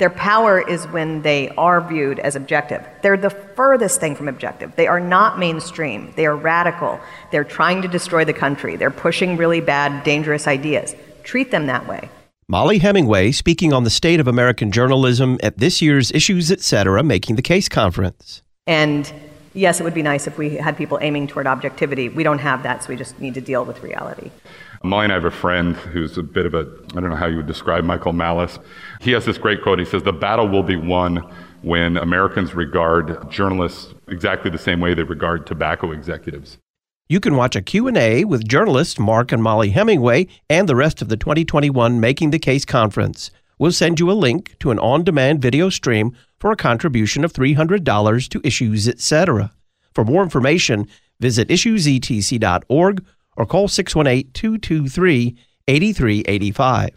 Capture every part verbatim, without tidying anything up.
Their power is when they are viewed as objective. They're the furthest thing from objective. They are not mainstream. They are radical. They're trying to destroy the country. They're pushing really bad, dangerous ideas. Treat them that way. Mollie Hemingway speaking on the state of American journalism at this year's Issues Etc. Making the Case conference. And yes, it would be nice if we had people aiming toward objectivity. We don't have that, so we just need to deal with reality. Mollie and I have a friend who's a bit of a, I don't know how you would describe Michael Malice. He has this great quote. He says, "The battle will be won when Americans regard journalists exactly the same way they regard tobacco executives." You can watch a Q and A with journalists Mark and Mollie Hemingway and the rest of the twenty twenty-one Making the Case conference. We'll send you a link to an on-demand video stream for a contribution of three hundred dollars to Issues Etc. For more information, visit issues e t c dot org or call six one eight, two two three, eight three eight five.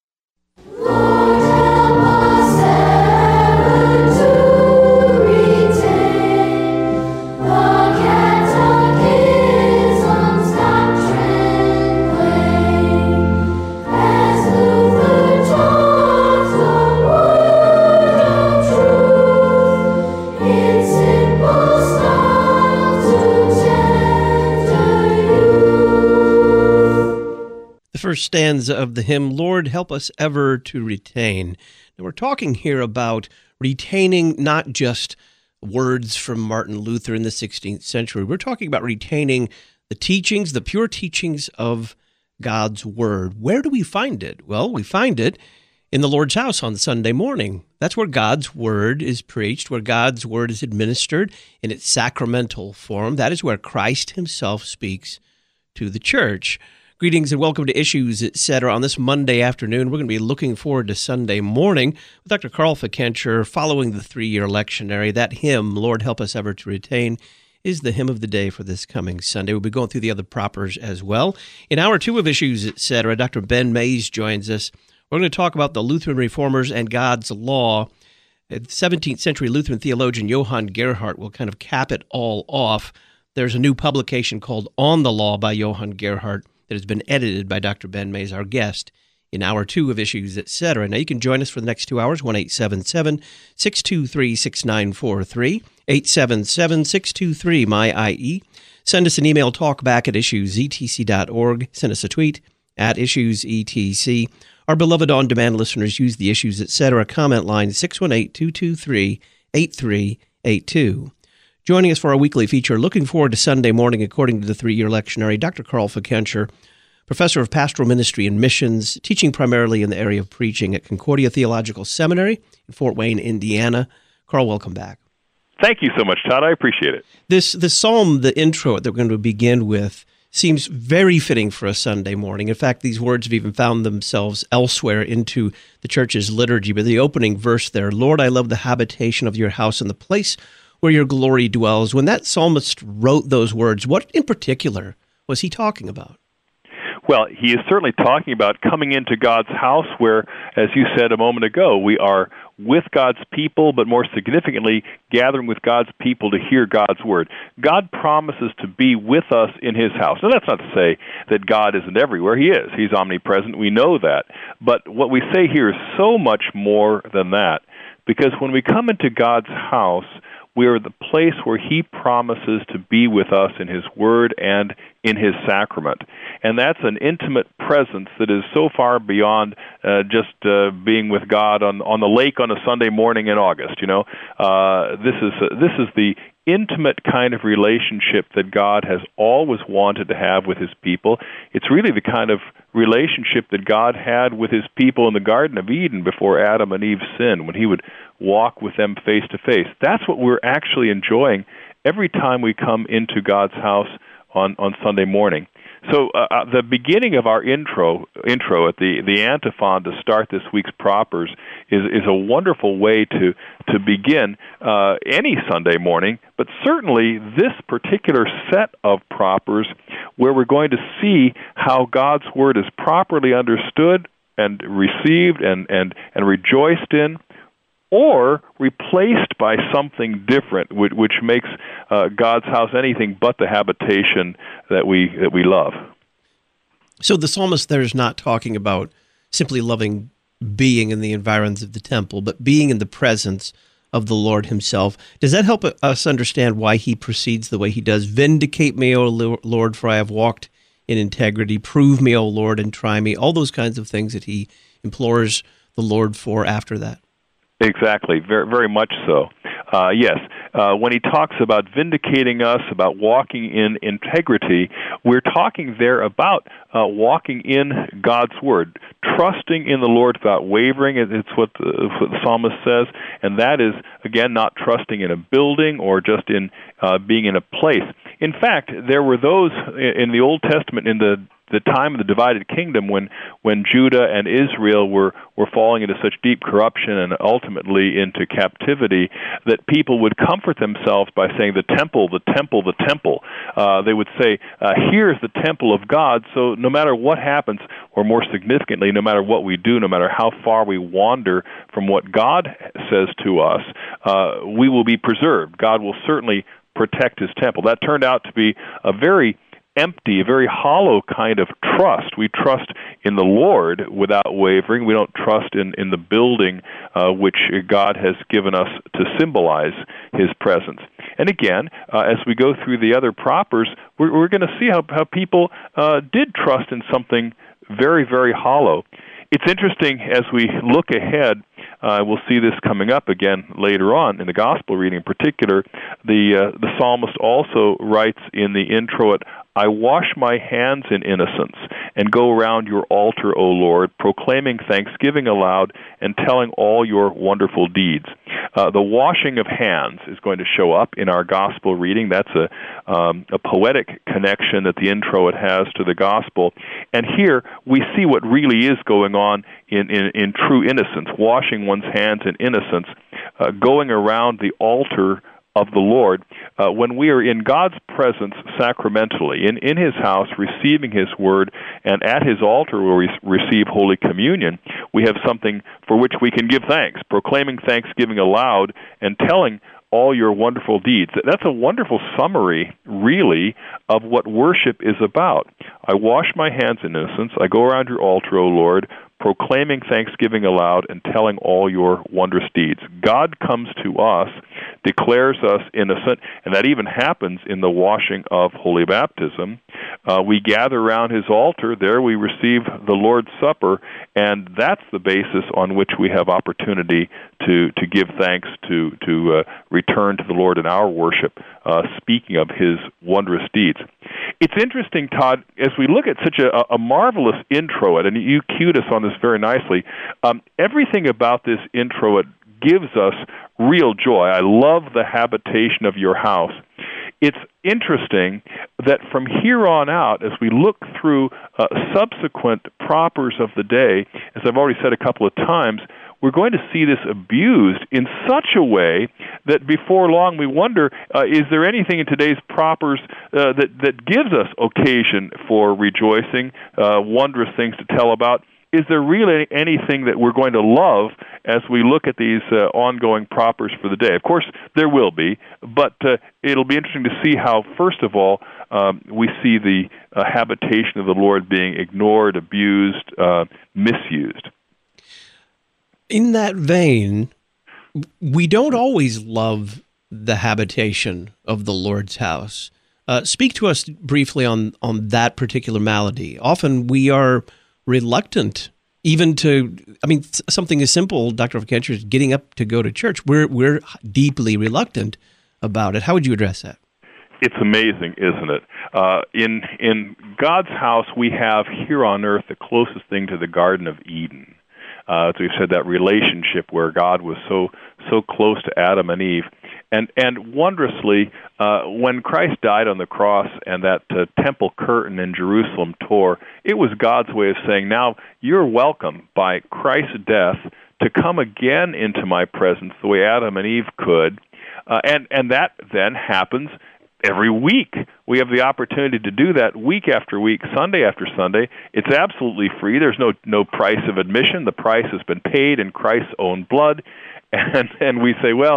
First stanza of the hymn, Lord, Help Us Ever to Retain. Now, we're talking here about retaining not just words from Martin Luther in the sixteenth century. We're talking about retaining the teachings, the pure teachings of God's Word. Where do we find it? Well, we find it in the Lord's house on Sunday morning. That's where God's Word is preached, where God's Word is administered in its sacramental form. That is where Christ himself speaks to the church. Greetings and welcome to Issues Etc. On this Monday afternoon, we're going to be looking forward to Sunday morning with Doctor Carl Fickenscher following the three-year lectionary. That hymn, Lord Help Us Ever to Retain, is the hymn of the day for this coming Sunday. We'll be going through the other propers as well. In hour two of Issues Etc., Doctor Ben Mays joins us. We're going to talk about the Lutheran Reformers and God's law. seventeenth century Lutheran theologian Johann Gerhardt will kind of cap it all off. There's a new publication called On the Law by Johann Gerhardt that has been edited by Doctor Ben Mays, our guest, in hour two of Issues Etc. Now, you can join us for the next two hours, one eight seven seven, six two three, six nine four three, eight seven seven, six two three, M Y I E. Send us an email, talkback at issues e t c dot org. Send us a tweet at issues e t c. Our beloved on-demand listeners use the Issues Etc. comment line, six one eight, two two three, eight three eight two. Joining us for our weekly feature, looking forward to Sunday morning, according to the three-year lectionary, Doctor Carl Fickenscher, professor of pastoral ministry and missions, teaching primarily in the area of preaching at Concordia Theological Seminary in Fort Wayne, Indiana. Carl, welcome back. Thank you so much, Todd. I appreciate it. This the psalm, the intro that we're going to begin with, seems very fitting for a Sunday morning. In fact, these words have even found themselves elsewhere into the church's liturgy. But the opening verse there, Lord, I love the habitation of your house and the place where your glory dwells. When that psalmist wrote those words, what in particular was he talking about? Well, he is certainly talking about coming into God's house where, as you said a moment ago, we are with God's people, but more significantly, gathering with God's people to hear God's word. God promises to be with us in his house. Now, that's not to say that God isn't everywhere. He is. He's omnipresent. We know that. But what we say here is so much more than that, because when we come into God's house, we are the place where he promises to be with us in his word and in his sacrament. And that's an intimate presence that is so far beyond uh, just uh, being with God on, on the lake on a Sunday morning in August. You know, uh, this is uh, this is the intimate kind of relationship that God has always wanted to have with his people. It's really the kind of relationship that God had with his people in the Garden of Eden before Adam and Eve sinned, when he would walk with them face to face. That's what we're actually enjoying every time we come into God's house on, on Sunday morning. So uh, the beginning of our intro, intro at the, the antiphon to start this week's propers is, is a wonderful way to, to begin uh, any Sunday morning, but certainly this particular set of propers where we're going to see how God's word is properly understood and received and, and, and rejoiced in, or replaced by something different, which, which makes uh, God's house anything but the habitation that we that we love. So the psalmist there is not talking about simply loving being in the environs of the temple, but being in the presence of the Lord himself. Does that help us understand why he proceeds the way he does? Vindicate me, O Lord, for I have walked in integrity. Prove me, O Lord, and try me. All those kinds of things that he implores the Lord for after that. Exactly, very, very much so. Uh, yes, uh, when he talks about vindicating us, about walking in integrity, we're talking there about uh, walking in God's Word, trusting in the Lord without wavering. It's what the, what the psalmist says, and that is, again, not trusting in a building or just in uh, being in a place. In fact, there were those in the Old Testament, in the the time of the divided kingdom, when when Judah and Israel were, were falling into such deep corruption and ultimately into captivity, that people would comfort themselves by saying, the temple, the temple, the temple. Uh, they would say, uh, here's the temple of God, so no matter what happens, or more significantly, no matter what we do, no matter how far we wander from what God says to us, uh, we will be preserved. God will certainly protect his temple. That turned out to be a very empty, a very hollow kind of trust. We trust in the Lord without wavering. We don't trust in, in the building uh, which God has given us to symbolize his presence. And again, uh, as we go through the other propers, we're, we're going to see how, how people uh, did trust in something very, very hollow. It's interesting as we look ahead, uh, we'll see this coming up again later on in the gospel reading in particular. The, uh, the psalmist also writes in the introit, I wash my hands in innocence and go around your altar, O Lord, proclaiming thanksgiving aloud and telling all your wonderful deeds. Uh, the washing of hands is going to show up in our gospel reading. That's a, um, a poetic connection that the introit has to the gospel. And here we see what really is going on in, in, in true innocence, washing one's hands in innocence, uh, going around the altar of the Lord, uh, when we are in God's presence sacramentally, in, in his house, receiving his word, and at his altar where we receive Holy Communion, we have something for which we can give thanks, proclaiming thanksgiving aloud and telling all your wonderful deeds. That's a wonderful summary, really, of what worship is about. I wash my hands in innocence. I go around your altar, O Lord, proclaiming thanksgiving aloud and telling all your wondrous deeds. God comes to us, declares us innocent, and that even happens in the washing of holy baptism. Uh, we gather around his altar. There we receive the Lord's Supper, and that's the basis on which we have opportunity to, to give thanks, to, to uh, return to the Lord in our worship, uh, speaking of his wondrous deeds. It's interesting, Todd, as we look at such a, a marvelous introit, and you cued us on this very nicely, um, everything about this introit gives us real joy. I love the habitation of your house. It's interesting that from here on out, as we look through uh, subsequent propers of the day, as I've already said a couple of times, we're going to see this abused in such a way that before long we wonder, uh, is there anything in today's propers uh, that, that gives us occasion for rejoicing, uh, wondrous things to tell about? Is there really anything that we're going to love as we look at these uh, ongoing propers for the day? Of course, there will be, but uh, it'll be interesting to see how, first of all, um, we see the uh, habitation of the Lord being ignored, abused, uh, misused. In that vein, we don't always love the habitation of the Lord's house. Uh, speak to us briefly on, on that particular malady. Often we are reluctant even to, I mean, something as simple, Doctor Fickenscher, is getting up to go to church. We're we're deeply reluctant about it. How would you address that? It's amazing, isn't it? Uh, in in God's house, we have here on earth the closest thing to the Garden of Eden. Uh, as we've said, that relationship where God was so so close to Adam and Eve. And and wondrously, uh, when Christ died on the cross and that uh, temple curtain in Jerusalem tore, it was God's way of saying, now you're welcome by Christ's death to come again into my presence the way Adam and Eve could. Uh, and, and that then happens every week. We have the opportunity to do that week after week, Sunday after Sunday. It's absolutely free. There's no no price of admission. The price has been paid in Christ's own blood. And and we say, well,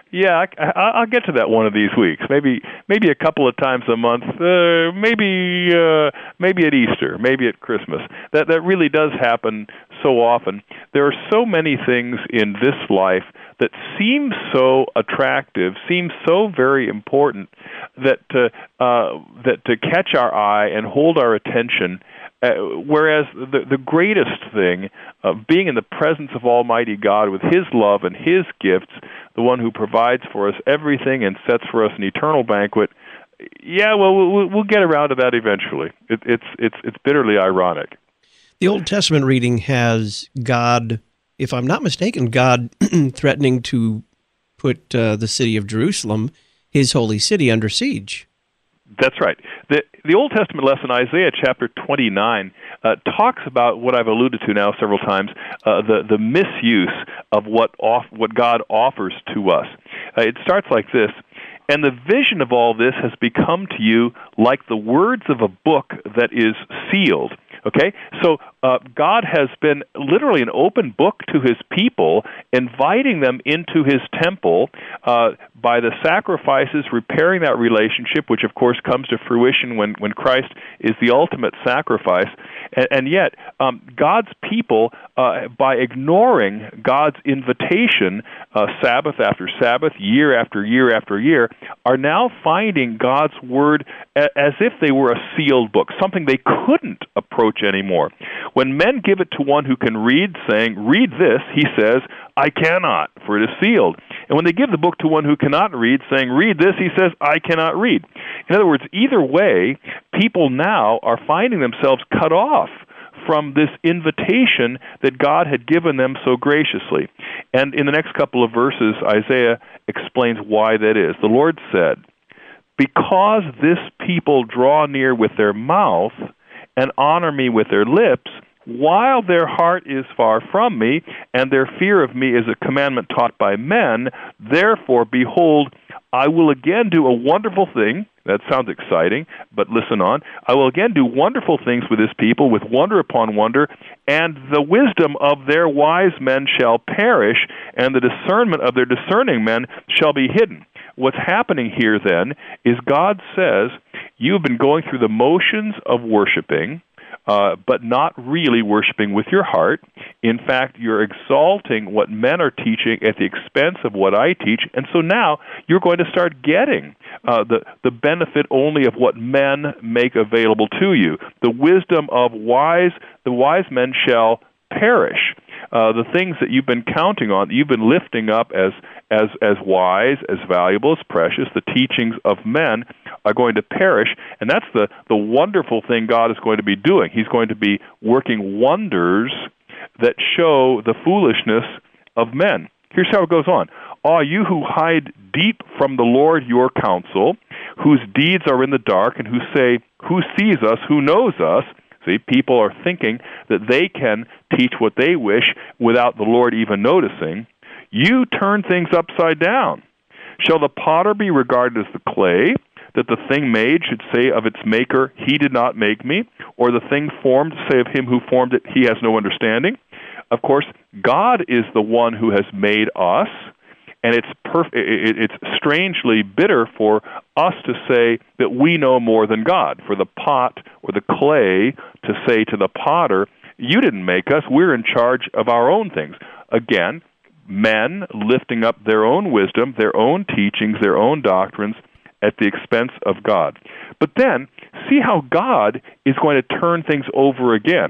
Yeah, I, I, I'll get to that one of these weeks. Maybe, maybe a couple of times a month. Uh, maybe, uh, maybe at Easter. Maybe at Christmas. That that really does happen so often. There are so many things in this life that seem so attractive, seem so very important, that uh, uh, that to catch our eye and hold our attention. Uh, whereas the, the greatest thing, uh, being in the presence of Almighty God with His love and His gifts, the one who provides for us everything and sets for us an eternal banquet, yeah, well, we'll, we'll get around to that eventually. It, it's it's it's bitterly ironic. The Old Testament reading has God, if I'm not mistaken, God threatening to put uh, the city of Jerusalem, His holy city, under siege. That's right. The the Old Testament lesson, Isaiah chapter twenty-nine, uh, talks about what I've alluded to now several times, uh, the the misuse of what off, what God offers to us. Uh, it starts like this: "And the vision of all this has become to you like the words of a book that is sealed." Okay, so uh, God has been literally an open book to His people, inviting them into His temple uh, by the sacrifices, repairing that relationship, which of course comes to fruition when, when Christ is the ultimate sacrifice. And, and yet, um, God's people, uh, by ignoring God's invitation, uh, Sabbath after Sabbath, year after year after year, are now finding God's Word a- as if they were a sealed book, something they couldn't approach anymore. When men give it to one who can read, saying, "Read this," he says, "I cannot, for it is sealed." And when they give the book to one who cannot read, saying, "Read this," he says, "I cannot read." In other words, either way, people now are finding themselves cut off from this invitation that God had given them so graciously. And in the next couple of verses, Isaiah explains why that is. The Lord said, "Because this people draw near with their mouth and honor me with their lips, while their heart is far from me, and their fear of me is a commandment taught by men, therefore, behold, I will again do a wonderful thing." That sounds exciting, but listen on. "I will again do wonderful things with this people, with wonder upon wonder, and the wisdom of their wise men shall perish, and the discernment of their discerning men shall be hidden." What's happening here, then, is God says, you've been going through the motions of worshiping, uh, but not really worshiping with your heart. In fact, you're exalting what men are teaching at the expense of what I teach, and so now you're going to start getting uh, the, the benefit only of what men make available to you. The wisdom of wise, the wise men shall perish. Uh, the things that you've been counting on, that you've been lifting up as as as wise, as valuable, as precious, the teachings of men are going to perish, and that's the, the wonderful thing God is going to be doing. He's going to be working wonders that show the foolishness of men. Here's how it goes on. "Ah, you who hide deep from the Lord your counsel, whose deeds are in the dark, and who say, 'Who sees us? Who knows us?'" See, people are thinking that they can teach what they wish without the Lord even noticing. "You turn things upside down. Shall the potter be regarded as the clay, that the thing made should say of its maker, 'He did not make me,' or the thing formed say of him who formed it, 'He has no understanding'?" Of course, God is the one who has made us, and it's perf- it's strangely bitter for us to say that we know more than God, for the pot or the clay to say to the potter, "You didn't make us, we're in charge of our own things." Again, men lifting up their own wisdom, their own teachings, their own doctrines at the expense of God. But then, see how God is going to turn things over again.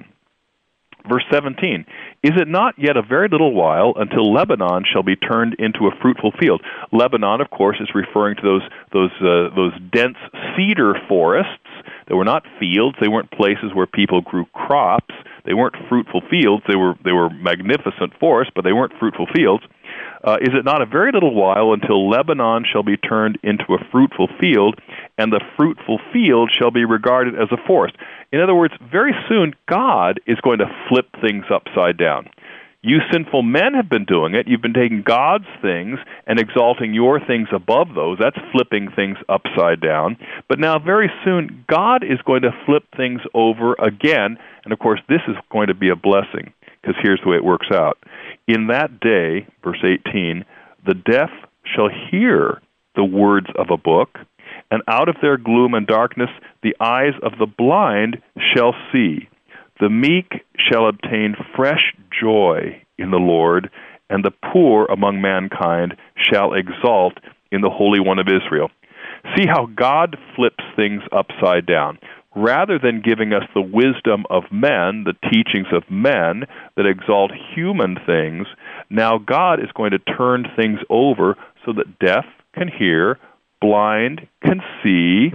Verse seventeen, "Is it not yet a very little while until Lebanon shall be turned into a fruitful field?" Lebanon, of course, is referring to those those uh, those dense cedar forests. They were not fields. They weren't places where people grew crops. They weren't fruitful fields. They were they were magnificent forests, but they weren't fruitful fields. Uh, "Is it not a very little while until Lebanon shall be turned into a fruitful field, and the fruitful field shall be regarded as a forest?" In other words, very soon God is going to flip things upside down. You sinful men have been doing it. You've been taking God's things and exalting your things above those. That's flipping things upside down. But now very soon God is going to flip things over again. And of course this is going to be a blessing, because here's the way it works out. "In that day," verse eighteen, "the deaf shall hear the words of a book, and out of their gloom and darkness the eyes of the blind shall see. The meek shall obtain fresh joy in the Lord, and the poor among mankind shall exalt in the Holy One of Israel. See how God flips things upside down. Rather than giving us the wisdom of men, the teachings of men that exalt human things, now God is going to turn things over so that deaf can hear, blind can see,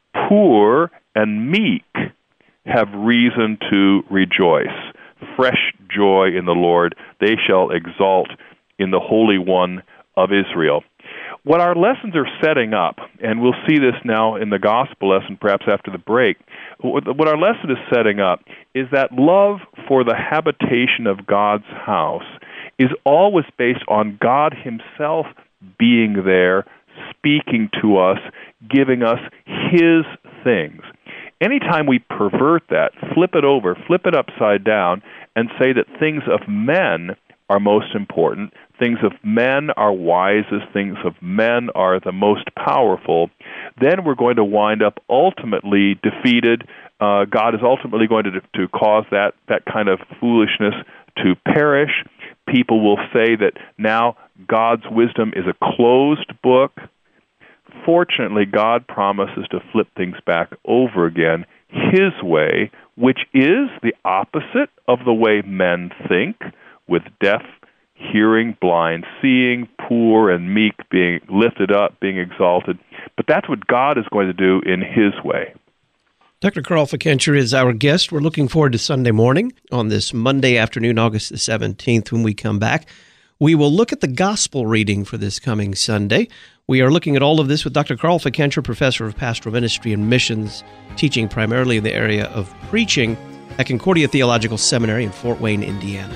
poor and meek have reason to rejoice. Fresh joy in the Lord. They shall exalt in the Holy One of Israel. What our lessons are setting up, and we'll see this now in the gospel lesson perhaps after the break, what our lesson is setting up is that love for the habitation of God's house is always based on God himself being there, speaking to us, giving us his things. Anytime we pervert that, flip it over, flip it upside down, and say that things of men are most important, things of men are wisest, things of men are the most powerful, then we're going to wind up ultimately defeated. Uh, God is ultimately going to to cause that, that kind of foolishness to perish. People will say that now God's wisdom is a closed book. Fortunately, God promises to flip things back over again his way, which is the opposite of the way men think, with deaf hearing, blind seeing, poor and meek being lifted up, being exalted. But that's what God is going to do in his way. Doctor Carl Fickenscher is our guest. We're looking forward to Sunday morning on this Monday afternoon, August the seventeenth, when we come back. We will look at the gospel reading for this coming Sunday. We are looking at all of this with Doctor Carl Fickenscher, professor of pastoral ministry and missions, teaching primarily in the area of preaching at Concordia Theological Seminary in Fort Wayne, Indiana.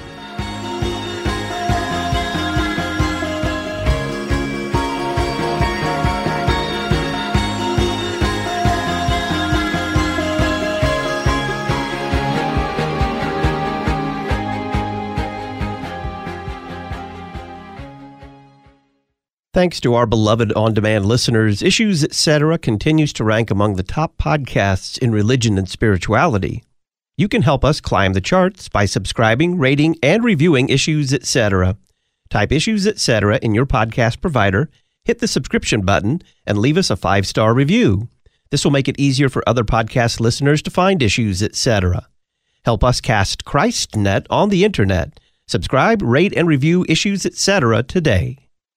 Thanks to our beloved on-demand listeners, Issues Etc. continues to rank among the top podcasts in religion and spirituality. You can help us climb the charts by subscribing, rating, and reviewing Issues Etc. Type Issues Etc. in your podcast provider, hit the subscription button, and leave us a five-star review. This will make it easier for other podcast listeners to find Issues Etc. Help us cast ChristNet on the Internet. Subscribe, rate, and review Issues Etc. today.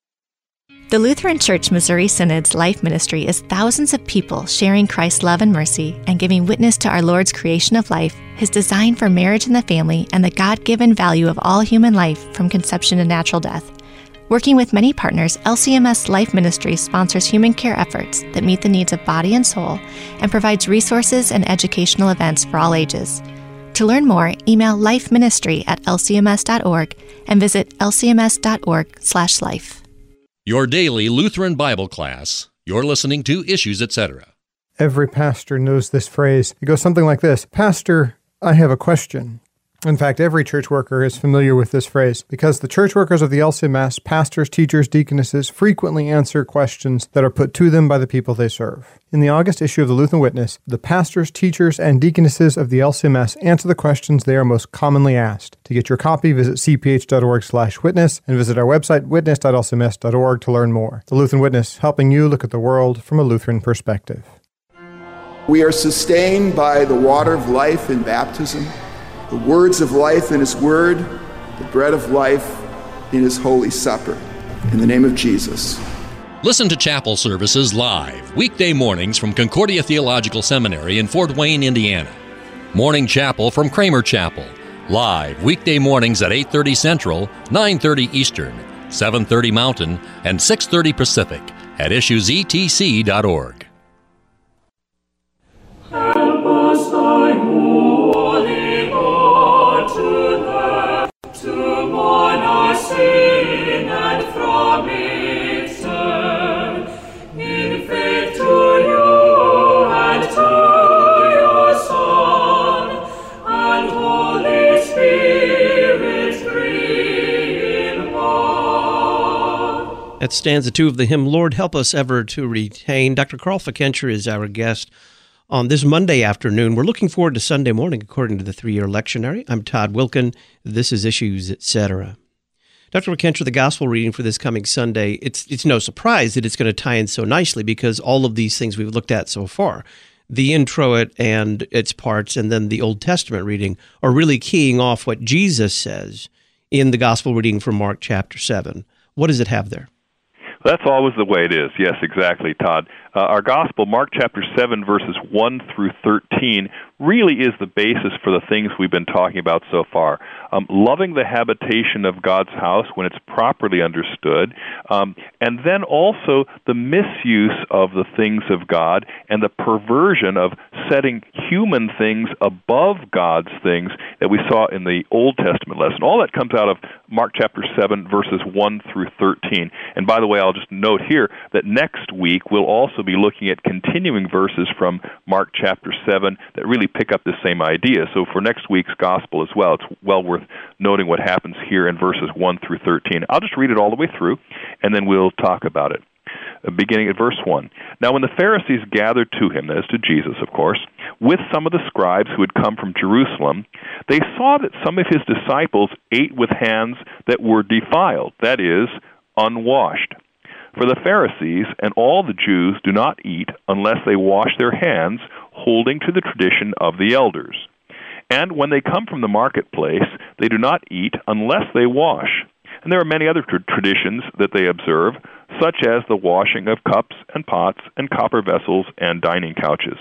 The Lutheran Church Missouri Synod's life ministry is thousands of people sharing Christ's love and mercy and giving witness to our Lord's creation of life, his design for marriage and the family, and the God-given value of all human life from conception to natural death. Working with many partners, L C M S Life Ministry sponsors human care efforts that meet the needs of body and soul and provides resources and educational events for all ages. To learn more, email lifeministry at l c m s dot org and visit l c m s dot org slash life. Your daily Lutheran Bible class. You're listening to Issues Etc. Every pastor knows this phrase. It goes something like this: Pastor, I have a question. In fact, every church worker is familiar with this phrase because the church workers of the L C M S, pastors, teachers, deaconesses, frequently answer questions that are put to them by the people they serve. In the August issue of the Lutheran Witness, the pastors, teachers, and deaconesses of the L C M S answer the questions they are most commonly asked. To get your copy, visit c p h dot org slash witness and visit our website, witness dot l c m s dot org, to learn more. The Lutheran Witness, helping you look at the world from a Lutheran perspective. We are sustained by the water of life in baptism, the words of life in his word, the bread of life in his holy supper. In the name of Jesus. Listen to chapel services live, weekday mornings from Concordia Theological Seminary in Fort Wayne, Indiana. Morning chapel from Kramer Chapel, live weekday mornings at eight thirty Central, nine thirty Eastern, seven thirty Mountain, and six thirty Pacific at issues e t c dot org. Help us, thy holy God, to learn to mourn our sin and from it turn, in faith to you and to your Son, and Holy Spirit, three in one. That's stanza two of the hymn, Lord, Help Us Ever to Retain. Doctor Carl Fickenscher is our guest on this Monday afternoon. We're looking forward to Sunday morning, according to the three-year lectionary. I'm Todd Wilkin. This is Issues, et cetera. Doctor Fickenscher, the gospel reading for this coming Sunday, it's it's no surprise that it's going to tie in so nicely because all of these things we've looked at so far, the introit and its parts, and then the Old Testament reading, are really keying off what Jesus says in the gospel reading from Mark chapter seven. What does it have there? That's always the way it is. Yes, exactly, Todd. Uh, our gospel, Mark chapter seven, verses one through thirteen, really is the basis for the things we've been talking about so far. Um, loving the habitation of God's house when it's properly understood, um, and then also the misuse of the things of God and the perversion of setting human things above God's things that we saw in the Old Testament lesson. All that comes out of Mark chapter seven, verses one through thirteen. And by the way, I'll just note here that next week we'll also be looking at continuing verses from Mark chapter seven that really pick up the same idea. So for next week's gospel as well, it's well worth noting what happens here in verses one through thirteen. I'll just read it all the way through, and then we'll talk about it. Beginning at verse one. Now when the Pharisees gathered to him, that is to Jesus, of course, with some of the scribes who had come from Jerusalem, they saw that some of his disciples ate with hands that were defiled, that is, unwashed. For the Pharisees and all the Jews do not eat unless they wash their hands, holding to the tradition of the elders. And when they come from the marketplace, they do not eat unless they wash. And there are many other tra- traditions that they observe, such as the washing of cups and pots and copper vessels and dining couches.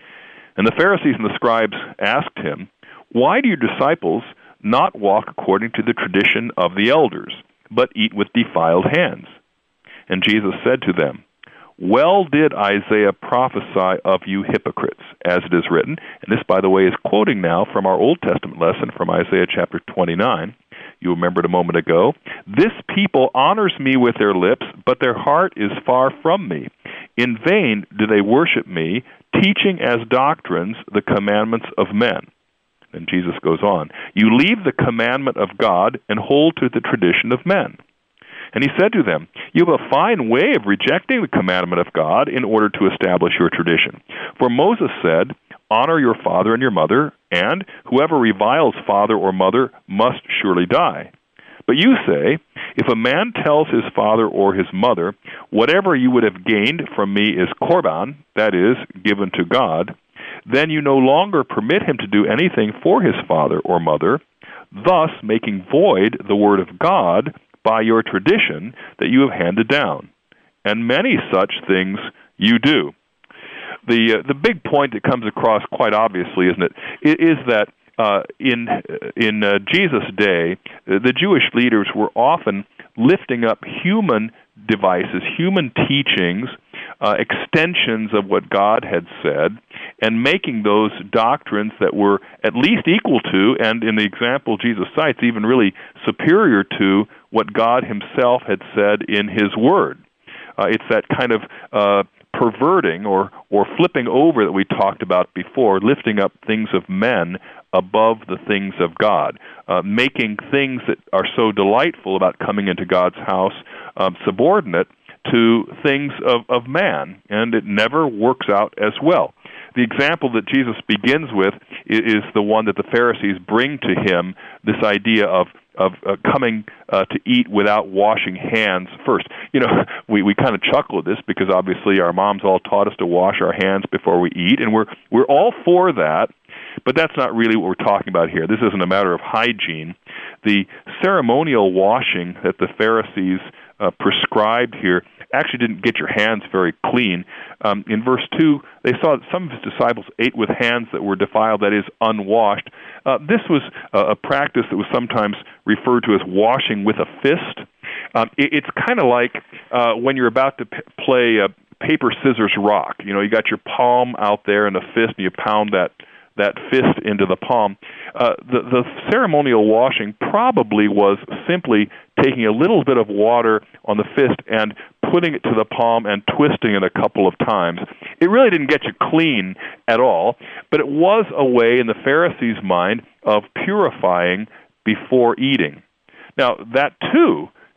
And the Pharisees and the scribes asked him, "Why do your disciples not walk according to the tradition of the elders, but eat with defiled hands?" And Jesus said to them, "Well did Isaiah prophesy of you hypocrites, as it is written," and this, by the way, is quoting now from our Old Testament lesson from Isaiah chapter twenty-nine. You remembered a moment ago. "This people honors me with their lips, but their heart is far from me. In vain do they worship me, teaching as doctrines the commandments of men." And Jesus goes on, "You leave the commandment of God and hold to the tradition of men." And he said to them, "You have a fine way of rejecting the commandment of God in order to establish your tradition. For Moses said, 'Honor your father and your mother,' and 'Whoever reviles father or mother must surely die.' But you say, 'If a man tells his father or his mother, whatever you would have gained from me is korban,' that is, given to God, then you no longer permit him to do anything for his father or mother, thus making void the word of God by your tradition that you have handed down. And many such things you do." The uh, the big point that comes across quite obviously, isn't it, is that uh, in in uh, Jesus' day, the Jewish leaders were often lifting up human devices, human teachings, uh, extensions of what God had said, and making those doctrines that were at least equal to, and in the example Jesus cites, even really superior to, what God himself had said in his word. Uh, it's that kind of uh, perverting or, or flipping over that we talked about before, lifting up things of men above the things of God, uh, making things that are so delightful about coming into God's house um, subordinate to things of, of man, and it never works out as well. The example that Jesus begins with is the one that the Pharisees bring to him, this idea of of uh, coming uh, to eat without washing hands first. You know, we, we kind of chuckle at this because obviously our moms all taught us to wash our hands before we eat, and we're we're all for that, but that's not really what we're talking about here. This isn't a matter of hygiene. The ceremonial washing that the Pharisees uh, prescribed here actually didn't get your hands very clean. Um, in verse two, they saw that some of his disciples ate with hands that were defiled, that is, unwashed. Uh, this was a, a practice that was sometimes referred to as washing with a fist. Um, it, it's kind of like uh, when you're about to p- play uh, paper, scissors, rock. You know, you got your palm out there and a fist, and you pound that that fist into the palm. Uh, the, the ceremonial washing probably was simply taking a little bit of water on the fist and putting it to the palm and twisting it a couple of times. It really didn't get you clean at all, but it was a way in the Pharisees' mind of purifying before eating. Now, that too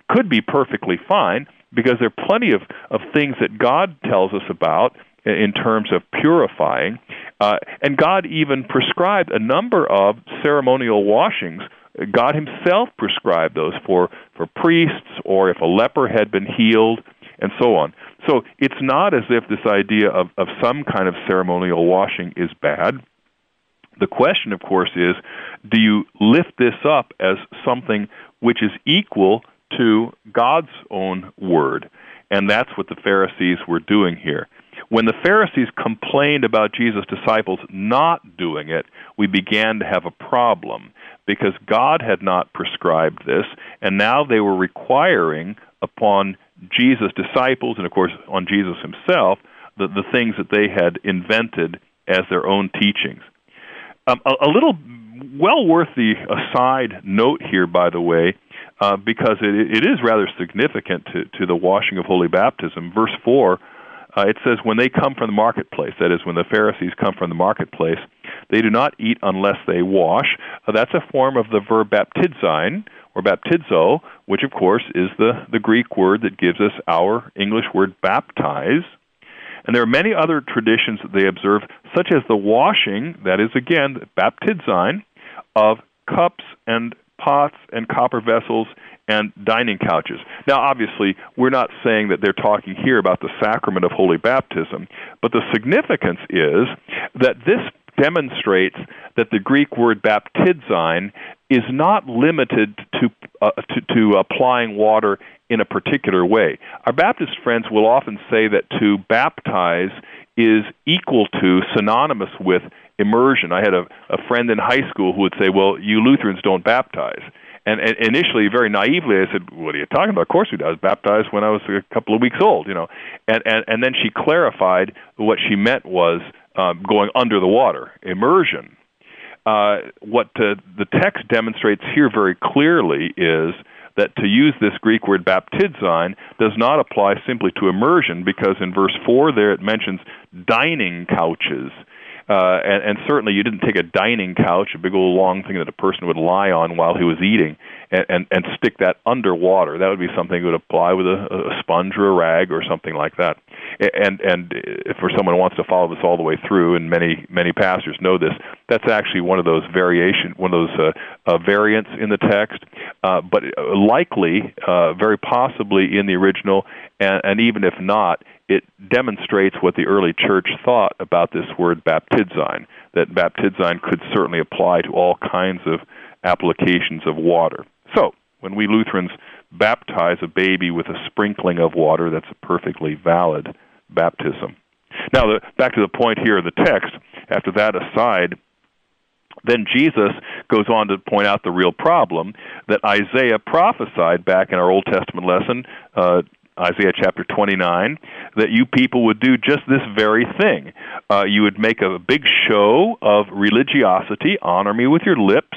could be perfectly fine, because there are plenty of, of things that God tells us about in terms of purifying. Uh, and God even prescribed a number of ceremonial washings. God himself prescribed those for, for priests, or if a leper had been healed, and so on. So it's not as if this idea of, of some kind of ceremonial washing is bad. The question, of course, is, do you lift this up as something which is equal to God's own word? And that's what the Pharisees were doing here. When the Pharisees complained about Jesus' disciples not doing it, we began to have a problem, because God had not prescribed this, and now they were requiring upon Jesus' disciples, and of course on Jesus himself, the, the things that they had invented as their own teachings. Um, a, a little well worth the aside note here, by the way, uh, because it, it is rather significant to, to the washing of holy baptism. Verse four, uh, it says, when they come from the marketplace, that is, when the Pharisees come from the marketplace, they do not eat unless they wash. Uh, that's a form of the verb baptizein, or baptizo, which of course is the, the Greek word that gives us our English word baptize. And there are many other traditions that they observe, such as the washing, that is again, baptizein, of cups and pots and copper vessels and dining couches. Now, obviously, we're not saying that they're talking here about the sacrament of holy baptism, but the significance is that this demonstrates that the Greek word baptizein is not limited to, uh, to to applying water in a particular way. Our Baptist friends will often say that to baptize is equal to, synonymous with, immersion. I had a, a friend in high school who would say, well, you Lutherans don't baptize. And, and initially, very naively, I said, what are you talking about? Of course we do. I was baptized when I was a couple of weeks old, you know. And, and, and then she clarified what she meant was um, going under the water, immersion. Uh, what uh, the text demonstrates here very clearly is that to use this Greek word baptizein does not apply simply to immersion, because in verse four there it mentions dining couches. Uh, and, and certainly you didn't take a dining couch, a big old long thing that a person would lie on while he was eating, and, and, and stick that underwater. That would be something that would apply with a, a sponge or a rag or something like that. And and if for someone who wants to follow this all the way through, and many many pastors know this, that's actually one of those variation, one of those uh, uh, variants in the text, uh, but likely, uh, very possibly in the original, and, and even if not, it demonstrates what the early church thought about this word baptizein, that baptizein could certainly apply to all kinds of applications of water. So, when we Lutherans baptize a baby with a sprinkling of water, that's a perfectly valid baptism. Now, the, back to the point here of the text, after that aside, then Jesus goes on to point out the real problem that Isaiah prophesied back in our Old Testament lesson, uh, Isaiah chapter twenty-nine, that you people would do just this very thing. Uh, you would make a big show of religiosity, honor me with your lips,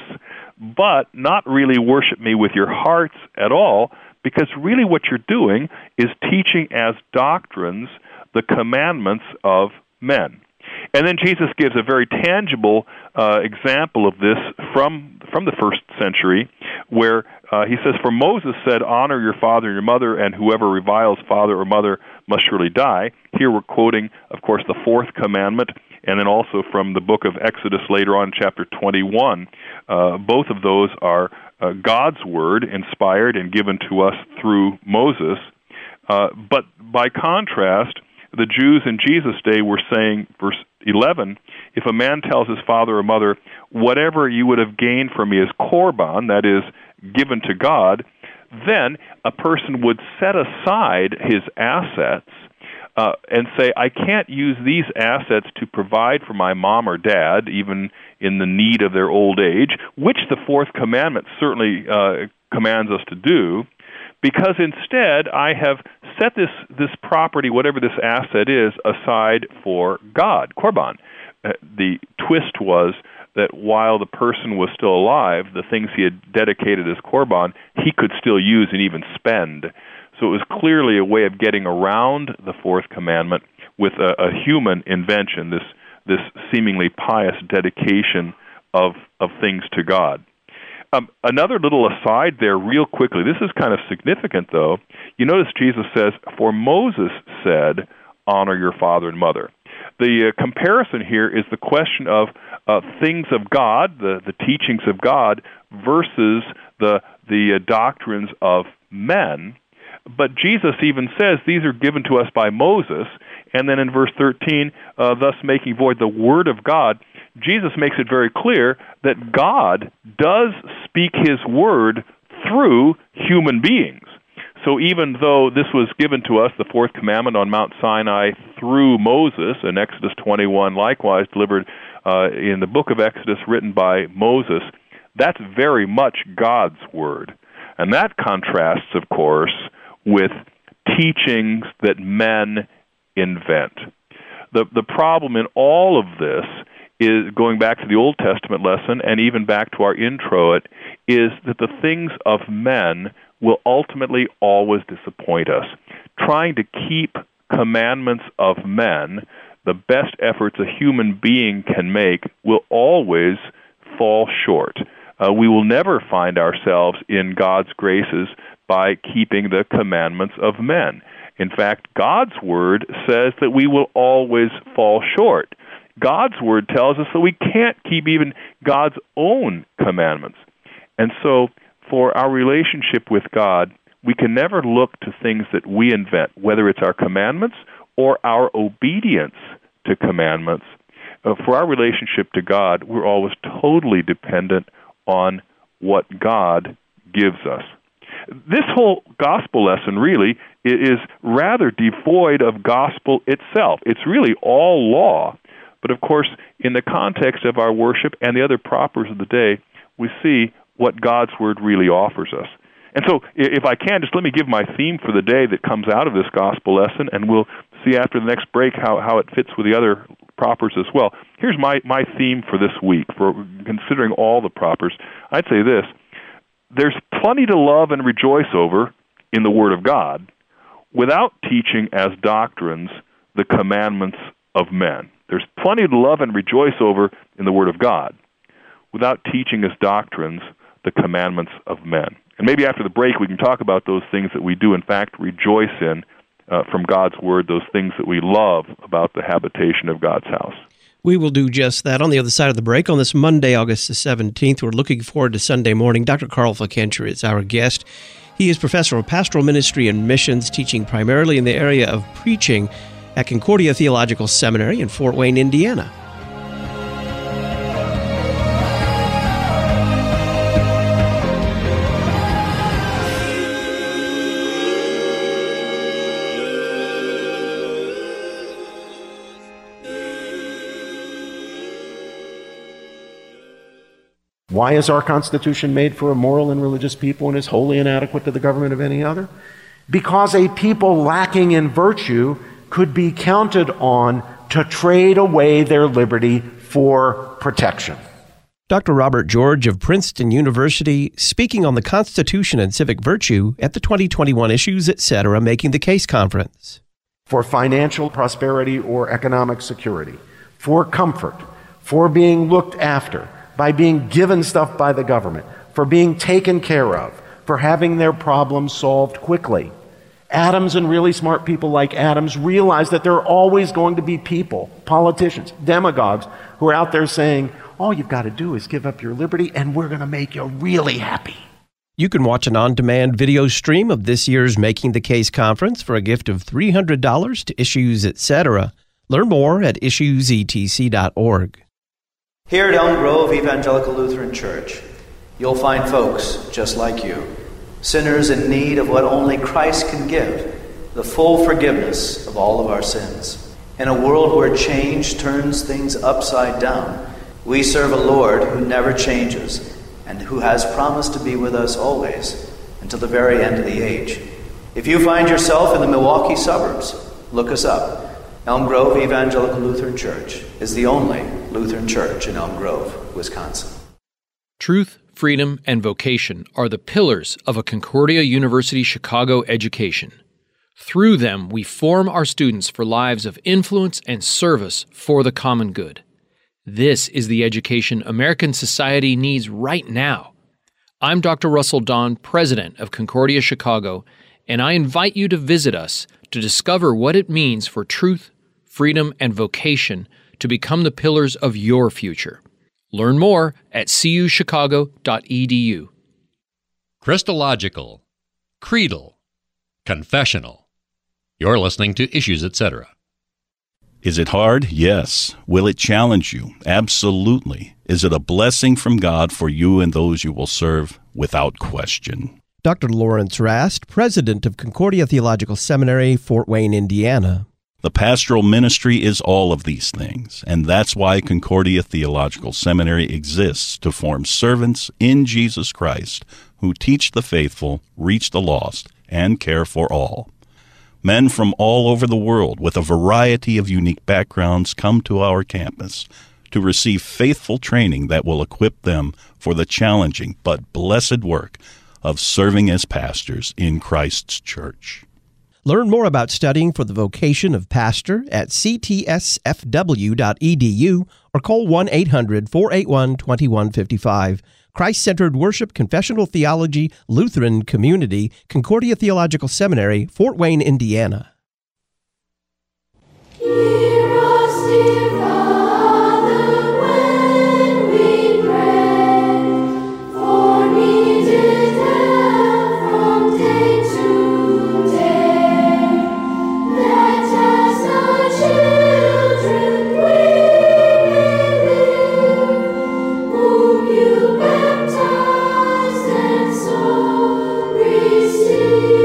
but not really worship me with your hearts at all, because really what you're doing is teaching as doctrines the commandments of men. And then Jesus gives a very tangible uh, example of this from from the first century, where uh, he says, "For Moses said, 'Honor your father and your mother, and whoever reviles father or mother must surely die.'" Here we're quoting, of course, the fourth commandment, and then also from the book of Exodus later on, chapter twenty-one. Uh, both of those are uh, God's word, inspired and given to us through Moses. Uh, but by contrast, the Jews in Jesus' day were saying, verse eleven, if a man tells his father or mother, whatever you would have gained from me is korban, that is, given to God, then a person would set aside his assets uh, and say, I can't use these assets to provide for my mom or dad, even in the need of their old age, which the fourth commandment certainly uh, commands us to do, because instead I have set this, this property, whatever this asset is, aside for God, korban. Uh, the twist was that while the person was still alive, the things he had dedicated as korban, he could still use and even spend. So it was clearly a way of getting around the fourth commandment with a, a human invention, this this seemingly pious dedication of, of things to God. Um, another little aside there real quickly. This is kind of significant, though. You notice Jesus says, for Moses said, honor your father and mother. The uh, comparison here is the question of uh, things of God, the, the teachings of God, versus the, the uh, doctrines of men. But Jesus even says these are given to us by Moses, and then in verse thirteen, uh, thus making void the word of God, Jesus makes it very clear that God does speak his word through human beings. So even though this was given to us, the fourth commandment on Mount Sinai through Moses, in Exodus twenty-one, likewise delivered uh, in the book of Exodus written by Moses, that's very much God's word. And that contrasts, of course, with teachings that men invent. The, the problem in all of this is, going back to the Old Testament lesson and even back to our introit, is that the things of men will ultimately always disappoint us. Trying to keep commandments of men, the best efforts a human being can make, will always fall short. Uh, we will never find ourselves in God's graces by keeping the commandments of men. In fact, God's word says that we will always fall short. God's word tells us that we can't keep even God's own commandments. And so, for our relationship with God, we can never look to things that we invent, whether it's our commandments or our obedience to commandments. Uh, for our relationship to God, we're always totally dependent on what God gives us. This whole gospel lesson really is rather devoid of gospel itself. It's really all law. But of course, in the context of our worship and the other propers of the day, we see what God's word really offers us. And so, if I can, just let me give my theme for the day that comes out of this gospel lesson, and we'll see after the next break how, how it fits with the other propers as well. Here's my, my theme for this week, for considering all the propers. I'd say this: there's plenty to love and rejoice over in the Word of God without teaching as doctrines the commandments of men. There's plenty to love and rejoice over in the Word of God without teaching as doctrines the commandments of men. And maybe after the break we can talk about those things that we do in fact rejoice in uh, from God's Word, those things that we love about the habitation of God's house. We will do just that on the other side of the break. On this Monday, August the seventeenth, we're looking forward to Sunday morning. Doctor Carl Fickenscher is our guest. He is professor of pastoral ministry and missions, teaching primarily in the area of preaching at Concordia Theological Seminary in Fort Wayne, Indiana. Why is our Constitution made for a moral and religious people and is wholly inadequate to the government of any other? Because a people lacking in virtue could be counted on to trade away their liberty for protection. Doctor Robert George of Princeton University, speaking on the Constitution and civic virtue at the twenty twenty-one Issues, et cetera, Making the Case Conference. For financial prosperity or economic security, for comfort, for being looked after, by being given stuff by the government, for being taken care of, for having their problems solved quickly. Adams and really smart people like Adams realize that there are always going to be people, politicians, demagogues, who are out there saying, all you've got to do is give up your liberty and we're going to make you really happy. You can watch an on-demand video stream of this year's Making the Case Conference for a gift of three hundred dollars to Issues, et cetera. Learn more at issues e t c dot org. Here at Elm Grove Evangelical Lutheran Church, you'll find folks just like you, sinners in need of what only Christ can give, the full forgiveness of all of our sins. In a world where change turns things upside down, we serve a Lord who never changes and who has promised to be with us always until the very end of the age. If you find yourself in the Milwaukee suburbs, look us up. Elm Grove Evangelical Lutheran Church is the only Lutheran church in Elm Grove, Wisconsin. Truth, freedom, and vocation are the pillars of a Concordia University Chicago education. Through them, we form our students for lives of influence and service for the common good. This is the education American society needs right now. I'm Doctor Russell Don, president of Concordia Chicago, and I invite you to visit us to discover what it means for truth, freedom, and vocation to become the pillars of your future. Learn more at c u chicago dot e d u. Christological, creedal, confessional. You're listening to Issues, et cetera. Is it hard? Yes. Will it challenge you? Absolutely. Is it a blessing from God for you and those you will serve? Without question. Doctor Lawrence Rast, president of Concordia Theological Seminary, Fort Wayne, Indiana. The pastoral ministry is all of these things, and that's why Concordia Theological Seminary exists, to form servants in Jesus Christ who teach the faithful, reach the lost, and care for all. Men from all over the world with a variety of unique backgrounds come to our campus to receive faithful training that will equip them for the challenging but blessed work of serving as pastors in Christ's church. Learn more about studying for the vocation of pastor at c t s f w dot e d u or call one eight hundred, four eight one, two one five five. Christ-Centered Worship, Confessional Theology, Lutheran Community, Concordia Theological Seminary, Fort Wayne, Indiana. Hear us, dear Father, when we pray, for needed help from day to day, that as the children we may live, whom you baptized and so received.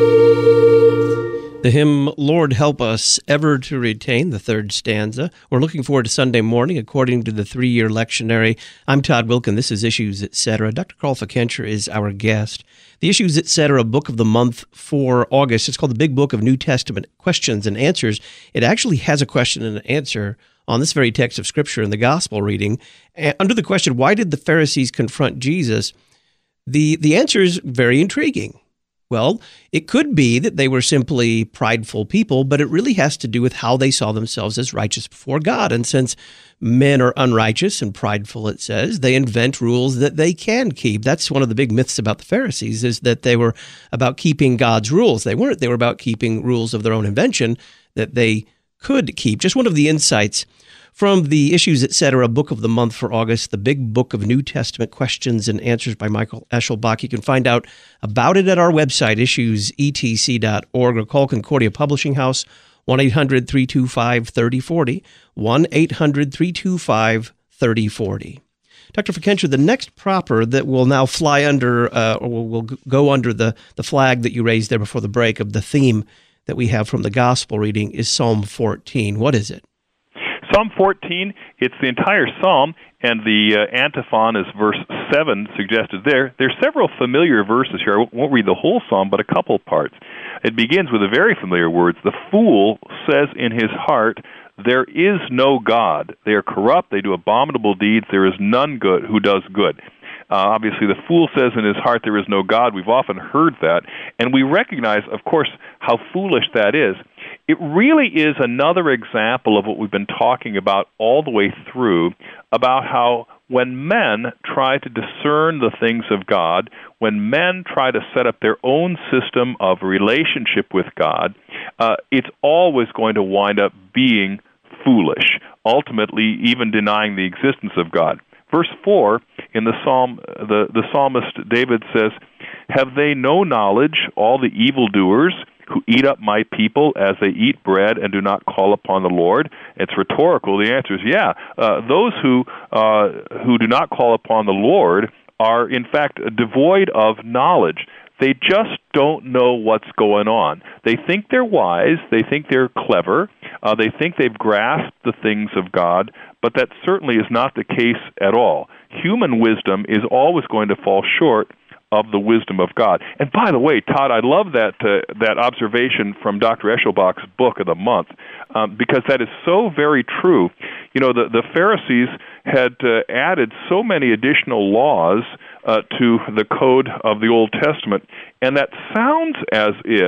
The hymn, Lord Help Us Ever to Retain, the third stanza. We're looking forward to Sunday morning according to the three-year lectionary. I'm Todd Wilkin. This is Issues, et cetera. Doctor Carl Fikentra is our guest. The Issues, et cetera. book of the month for August. It's called the Big Book of New Testament Questions and Answers. It actually has a question and an answer on this very text of Scripture in the Gospel reading. And under the question, why did the Pharisees confront Jesus? The, the answer is very intriguing. Well, it could be that they were simply prideful people, but it really has to do with how they saw themselves as righteous before God. And since men are unrighteous and prideful, it says, they invent rules that they can keep. That's one of the big myths about the Pharisees, is that they were about keeping God's rules. They weren't. They were about keeping rules of their own invention that they could keep. Just one of the insights from the Issues, et cetera. book of the month for August, the Big Book of New Testament Questions and Answers by Michael Eschelbach. You can find out about it at our website, issues e t c dot org, or call Concordia Publishing House, one eight hundred, three two five, three oh four oh, one eight hundred, three two five, three oh four oh. Doctor Fikentra, the next proper that will now fly under, uh, or will, will go under the, the flag that you raised there before the break of the theme that we have from the Gospel reading is Psalm fourteen. What is it? Psalm fourteen, it's the entire psalm, and the uh, antiphon is verse seven suggested there. There's several familiar verses here. I won't read the whole psalm, but a couple parts. It begins with the very familiar words. The fool says in his heart, there is no God. They are corrupt. They do abominable deeds. There is none good who does good. Uh, obviously, the fool says in his heart, there is no God. We've often heard that. And we recognize, of course, how foolish that is. It really is another example of what we've been talking about all the way through, about how when men try to discern the things of God, when men try to set up their own system of relationship with God, uh, it's always going to wind up being foolish, ultimately even denying the existence of God. Verse four in the psalm, the, the psalmist David says, have they no knowledge, all the evildoers, who eat up my people as they eat bread and do not call upon the Lord? It's rhetorical. The answer is yeah. Uh, those who uh, who do not call upon the Lord are, in fact, devoid of knowledge. They just don't know what's going on. They think they're wise. They think they're clever. Uh, they think they've grasped the things of God, but that certainly is not the case at all. Human wisdom is always going to fall short of the wisdom of God. And by the way, Todd, I love that uh, that observation from Doctor Eschelbach's book of the month, um, because that is so very true. You know, the, the Pharisees had uh, added so many additional laws uh, to the code of the Old Testament, and that sounds as if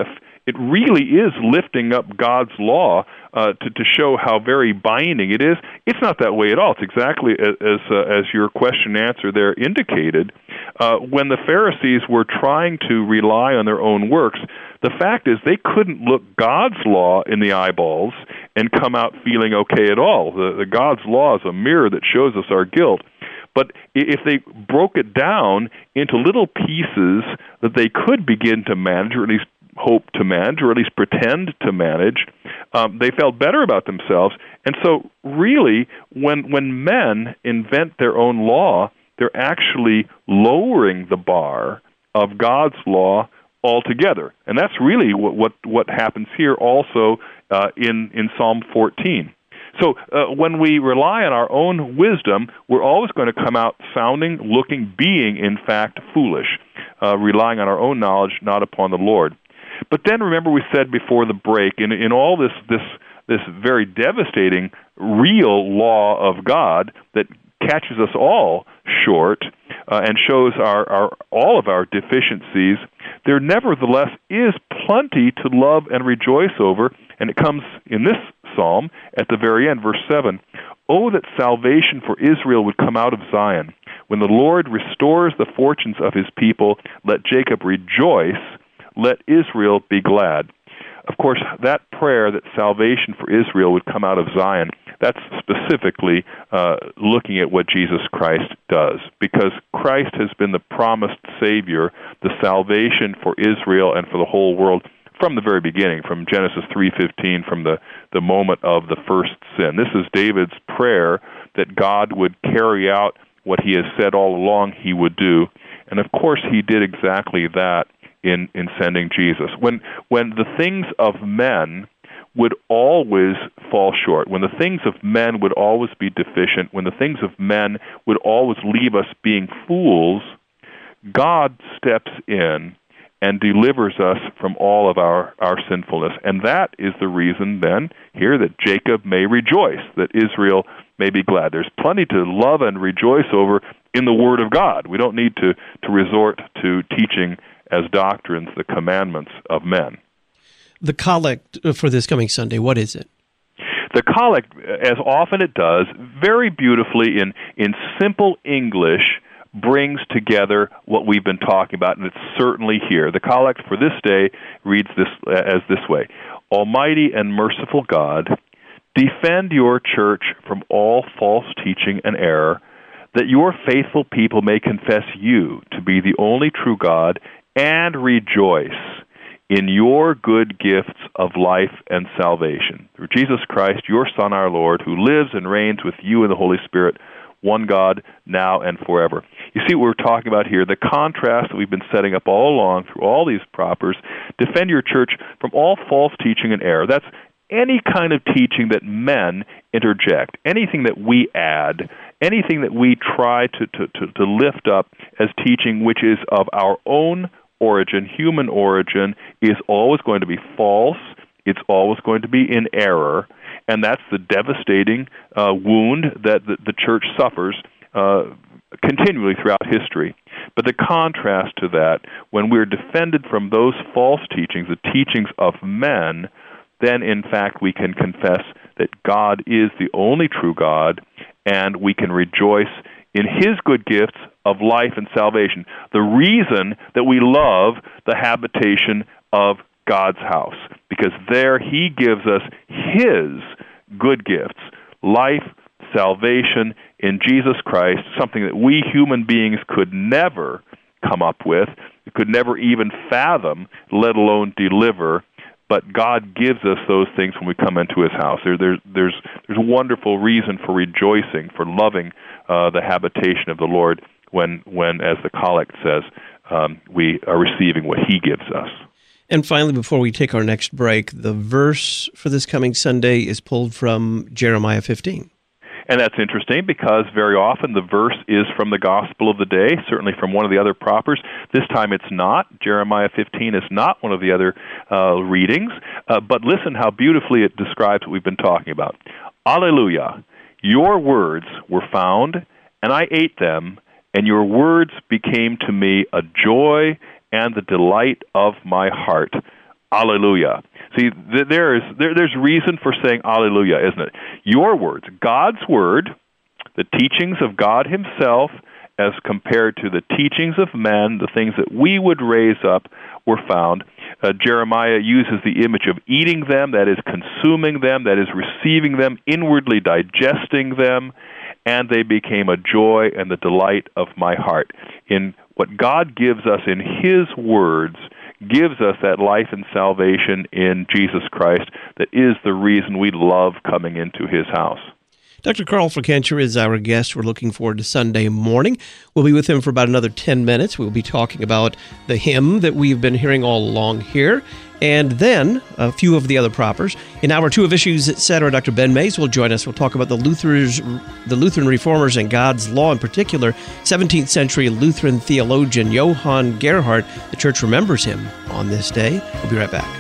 it really is lifting up God's law uh, to, to show how very binding it is. It's not that way at all. It's exactly as as, uh, as your question answer there indicated. Uh, when the Pharisees were trying to rely on their own works, the fact is they couldn't look God's law in the eyeballs and come out feeling okay at all. The, the God's law is a mirror that shows us our guilt. But if they broke it down into little pieces that they could begin to manage, or at least hope to manage, or at least pretend to manage, um, they felt better about themselves. And so really, when when men invent their own law, they're actually lowering the bar of God's law altogether. And that's really what what, what happens here also uh, in, in Psalm fourteen. So uh, when we rely on our own wisdom, we're always going to come out sounding, looking, being, in fact, foolish, uh, relying on our own knowledge, not upon the Lord. But then remember we said before the break, in, in all this, this, this very devastating real law of God that catches us all short uh, and shows our, our all of our deficiencies, there nevertheless is plenty to love and rejoice over, and it comes in this psalm at the very end, verse seven. Oh, that salvation for Israel would come out of Zion. When the Lord restores the fortunes of his people, let Jacob rejoice, let Israel be glad. Of course, that prayer that salvation for Israel would come out of Zion, that's specifically uh, looking at what Jesus Christ does, because Christ has been the promised Savior, the salvation for Israel and for the whole world from the very beginning, from Genesis three fifteen, from the, the moment of the first sin. This is David's prayer that God would carry out what he has said all along he would do. And of course, he did exactly that in, in sending Jesus. When, when the things of men would always fall short, when the things of men would always be deficient, when the things of men would always leave us being fools, God steps in and delivers us from all of our, our sinfulness. And that is the reason, then, here that Jacob may rejoice, that Israel may be glad. There's plenty to love and rejoice over in the Word of God. We don't need to, to resort to teaching as doctrines the commandments of men. The collect for this coming Sunday, what is it? The collect, as often it does, very beautifully in, in simple English, brings together what we've been talking about, and it's certainly here. The collect for this day reads this as this way. Almighty and merciful God, defend your church from all false teaching and error, that your faithful people may confess you to be the only true God and rejoice in your good gifts of life and salvation. Through Jesus Christ, your Son, our Lord, who lives and reigns with you in the Holy Spirit, one God, now and forever. You see what we're talking about here, the contrast that we've been setting up all along through all these propers. Defend your church from all false teaching and error. That's any kind of teaching that men interject, anything that we add, anything that we try to, to, to, to lift up as teaching which is of our own origin, human origin, is always going to be false. It's always going to be in error. And that's the devastating uh, wound that the, the church suffers uh, continually throughout history. But the contrast to that, when we're defended from those false teachings, the teachings of men, then in fact we can confess that God is the only true God, and we can rejoice in his good gifts of life and salvation. The reason that we love the habitation of God's house, because there he gives us his good gifts, life, salvation in Jesus Christ, something that we human beings could never come up with, could never even fathom, let alone deliver. But God gives us those things when we come into his house. There, there, there's, there's wonderful reason for rejoicing, for loving uh, the habitation of the Lord when, when, as the collect says, um, we are receiving what he gives us. And finally, before we take our next break, the verse for this coming Sunday is pulled from Jeremiah fifteen. And that's interesting because very often the verse is from the gospel of the day, certainly from one of the other propers. This time it's not. Jeremiah fifteen is not one of the other uh, readings. Uh, but listen how beautifully it describes what we've been talking about. Alleluia! Your words were found, and I ate them, and your words became to me a joy and the delight of my heart. Alleluia. See, th- there is there, there's reason for saying Alleluia, isn't it? Your words, God's word, the teachings of God himself, as compared to the teachings of men, the things that we would raise up, were found. Uh, Jeremiah uses the image of eating them, that is consuming them, that is receiving them, inwardly digesting them, and they became a joy and the delight of my heart. In what God gives us in his words, gives us that life and salvation in Jesus Christ that is the reason we love coming into his house. Doctor Carl Fickenscher is our guest. We're looking forward to Sunday morning. We'll be with him for about another ten minutes. We'll be talking about the hymn that we've been hearing all along here, and then a few of the other propers. In hour two of Issues, et cetera, Doctor Ben Mays will join us. We'll talk about the Lutherans, the Lutheran Reformers and God's law, in particular, seventeenth century Lutheran theologian Johann Gerhardt. The church remembers him on this day. We'll be right back.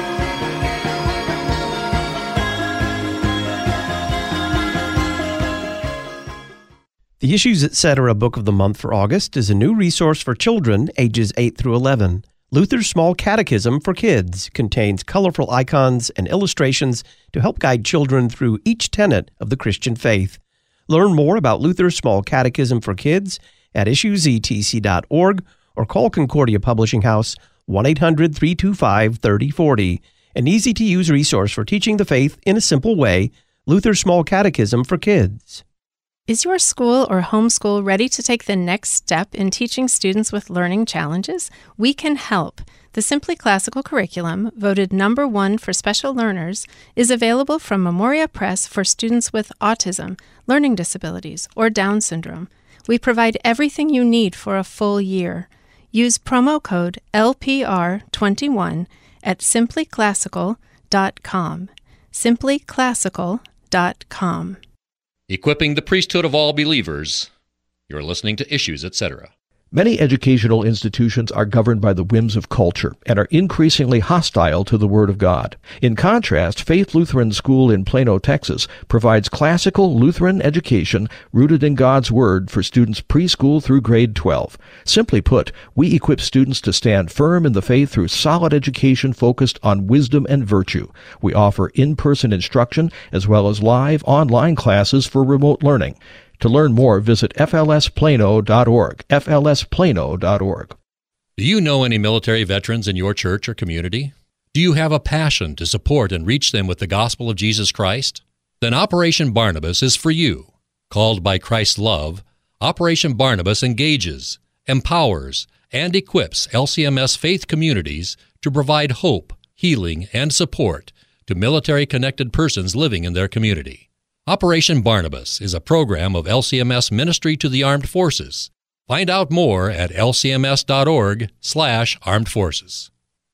The Issues, et cetera. Book of the Month for August is a new resource for children ages eight through eleven. Luther's Small Catechism for Kids contains colorful icons and illustrations to help guide children through each tenet of the Christian faith. Learn more about Luther's Small Catechism for Kids at issues e t c dot org or call Concordia Publishing House one eight hundred, three two five, three oh four oh. An easy-to-use resource for teaching the faith in a simple way, Luther's Small Catechism for Kids. Is your school or homeschool ready to take the next step in teaching students with learning challenges? We can help. The Simply Classical curriculum, voted number one for special learners, is available from Memoria Press for students with autism, learning disabilities, or Down syndrome. We provide everything you need for a full year. Use promo code L P R twenty-one at simply classical dot com. simply classical dot com. Equipping the priesthood of all believers. You're listening to Issues, et cetera. Many educational institutions are governed by the whims of culture and are increasingly hostile to the Word of God. In contrast, Faith Lutheran School in Plano, Texas, provides classical Lutheran education rooted in God's Word for students preschool through grade twelve. Simply put, we equip students to stand firm in the faith through solid education focused on wisdom and virtue. We offer in-person instruction as well as live online classes for remote learning. To learn more, visit f l s plano dot org, f l s plano dot org. Do you know any military veterans in your church or community? Do you have a passion to support and reach them with the gospel of Jesus Christ? Then Operation Barnabas is for you. Called by Christ's love, Operation Barnabas engages, empowers, and equips L C M S faith communities to provide hope, healing, and support to military-connected persons living in their community. Operation Barnabas is a program of L C M S Ministry to the Armed Forces. Find out more at l c m s dot org slash armed forces.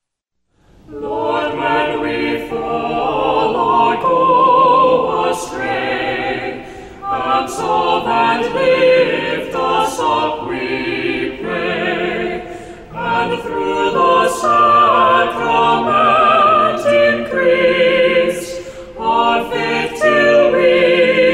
Lord, when we fall or go astray, absolve and lift us up, we pray, and through the sacrament increase our faith till we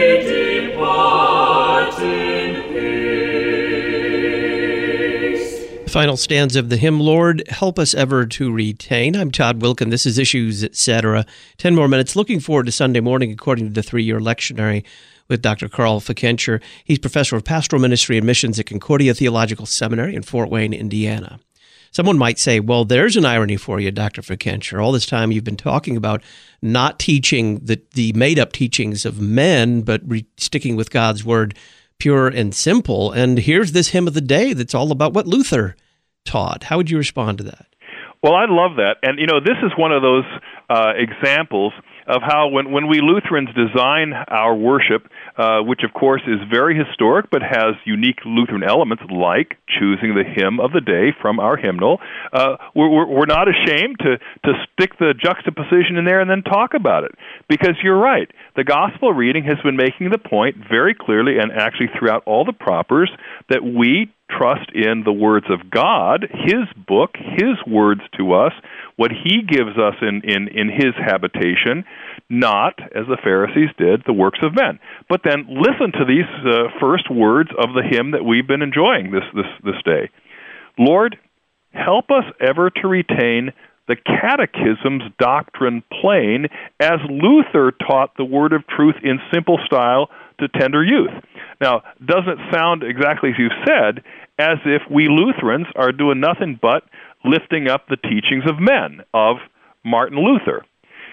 Final stanza of the hymn, Lord, help us ever to retain. I'm Todd Wilkin. This is Issues, et cetera. Ten more minutes. Looking forward to Sunday morning, according to the three-year lectionary with Doctor Carl Fickenscher. He's professor of pastoral ministry and missions at Concordia Theological Seminary in Fort Wayne, Indiana. Someone might say, well, there's an irony for you, Doctor Fickenscher. All this time you've been talking about not teaching the, the made-up teachings of men, but re- sticking with God's word, pure and simple. And here's this hymn of the day that's all about what Luther taught. How would you respond to that? Well, I love that. And, you know, this is one of those uh, examples of how when, when we Lutherans design our worship, uh, which of course is very historic but has unique Lutheran elements like choosing the hymn of the day from our hymnal, uh, we're, we're not ashamed to, to stick the juxtaposition in there and then talk about it. Because you're right, the gospel reading has been making the point very clearly and actually throughout all the propers that we trust in the words of God, His book, His words to us, what He gives us in, in, in His habitation, not, as the Pharisees did, the works of men. But then listen to these uh, first words of the hymn that we've been enjoying this, this, this day. Lord, help us ever to retain the Catechism's doctrine plain, as Luther taught the word of truth in simple style to tender youth. Now, doesn't it sound exactly as you said, as if we Lutherans are doing nothing but lifting up the teachings of men, of Martin Luther?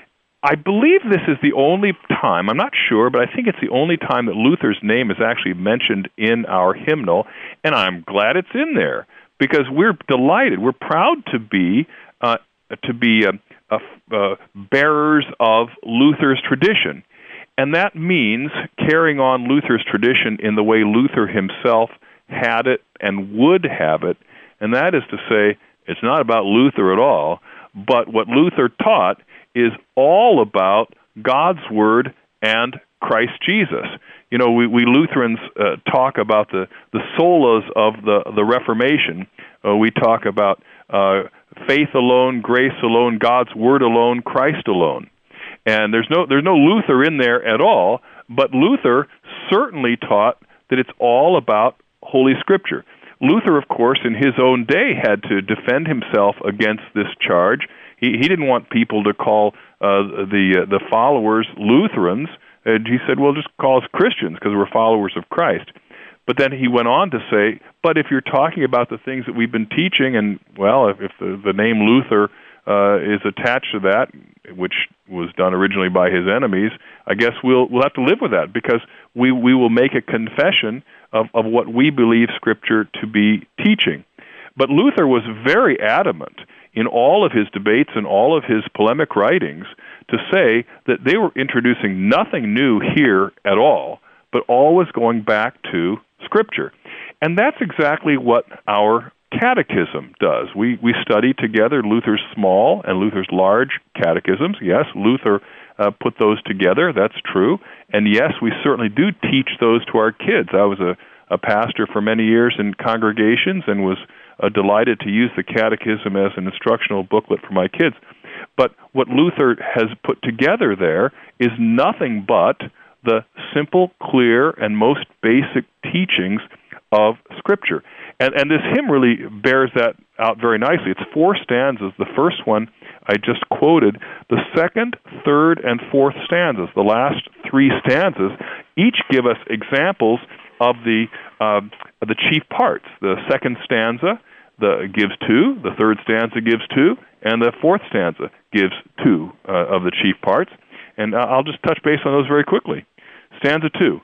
I believe this is the only time, I'm not sure, but I think it's the only time that Luther's name is actually mentioned in our hymnal, and I'm glad it's in there, because we're delighted, we're proud to be uh, to be uh, uh, uh, bearers of Luther's tradition. And that means carrying on Luther's tradition in the way Luther himself had it and would have it, and that is to say, it's not about Luther at all, but what Luther taught is all about God's Word and Christ Jesus. You know, we, we Lutherans uh, talk about the, the solas of the, the Reformation. Uh, we talk about uh, faith alone, grace alone, God's Word alone, Christ alone. And there's no there's no Luther in there at all, but Luther certainly taught that it's all about Holy Scripture. Luther, of course, in his own day had to defend himself against this charge. He, he didn't want people to call uh, the uh, the followers Lutherans. Uh, he said, well, just call us Christians because we're followers of Christ. But then he went on to say, but if you're talking about the things that we've been teaching, and, well, if, if the, the name Luther uh, is attached to that, which was done originally by his enemies, I guess we'll we'll have to live with that, because we, we will make a confession of, of what we believe Scripture to be teaching. But Luther was very adamant in all of his debates and all of his polemic writings to say that they were introducing nothing new here at all, but always going back to Scripture. And that's exactly what our catechism does. We we study together Luther's small and Luther's large catechisms. Yes, Luther uh, put those together. That's true. And yes, we certainly do teach those to our kids. I was a, a pastor for many years in congregations and was uh, delighted to use the catechism as an instructional booklet for my kids. But what Luther has put together there is nothing but the simple, clear, and most basic teachings of Scripture. And, and this hymn really bears that out very nicely. It's four stanzas. The first one I just quoted. The second, third, and fourth stanzas, the last three stanzas, each give us examples of the uh, of the chief parts. The second stanza the, gives two, the third stanza gives two, and the fourth stanza gives two uh, of the chief parts. And uh, I'll just touch base on those very quickly. Stanza two.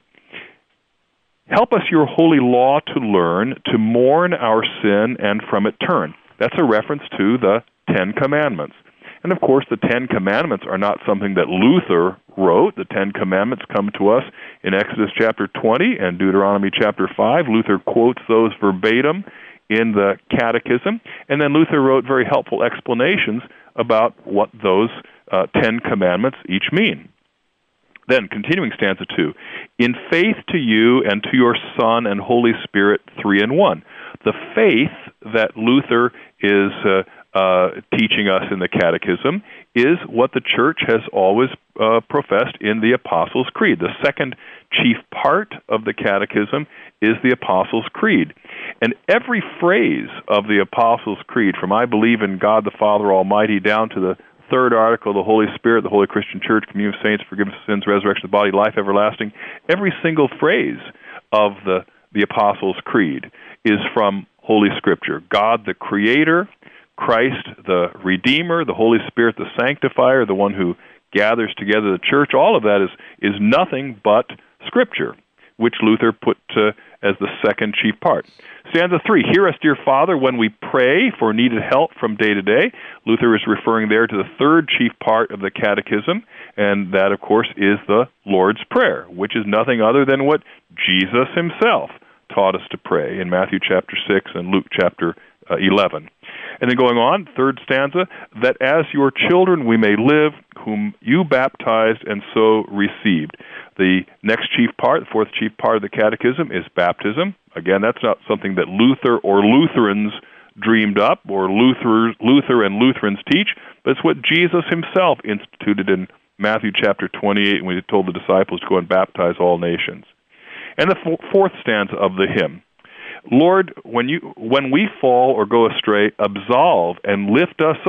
Help us your holy law to learn, to mourn our sin and from it turn. That's a reference to the Ten Commandments. And of course, the Ten Commandments are not something that Luther wrote. The Ten Commandments come to us in Exodus chapter twenty and Deuteronomy chapter five. Luther quotes those verbatim in the Catechism. And then Luther wrote very helpful explanations about what those uh, Ten Commandments each mean. Then, continuing stanza two, in faith to you and to your Son and Holy Spirit, three in one. The faith that Luther is uh, uh, teaching us in the Catechism is what the Church has always uh, professed in the Apostles' Creed. The second chief part of the Catechism is the Apostles' Creed. And every phrase of the Apostles' Creed, from I believe in God the Father Almighty down to the third article, the Holy Spirit, the Holy Christian Church, communion of saints, forgiveness of sins, resurrection of the body, life everlasting, every single phrase of the, the Apostles' Creed is from Holy Scripture. God the Creator, Christ the Redeemer, the Holy Spirit the Sanctifier, the one who gathers together the church, all of that is, is nothing but Scripture, which Luther put uh, as the second chief part. Stanza three, hear us, dear Father, when we pray for needed help from day to day. Luther is referring there to the third chief part of the Catechism, and that, of course, is the Lord's Prayer, which is nothing other than what Jesus himself taught us to pray in Matthew chapter six and Luke chapter uh, eleven. And then going on, third stanza, that as your children we may live, whom you baptized and so received. The next chief part, the fourth chief part of the Catechism, is baptism. Again, that's not something that Luther or Lutherans dreamed up, or Luther, Luther and Lutherans teach, but it's what Jesus himself instituted in Matthew chapter twenty-eight when he told the disciples to go and baptize all nations. And the fourth stanza of the hymn, Lord, when you when we fall or go astray, absolve and lift us up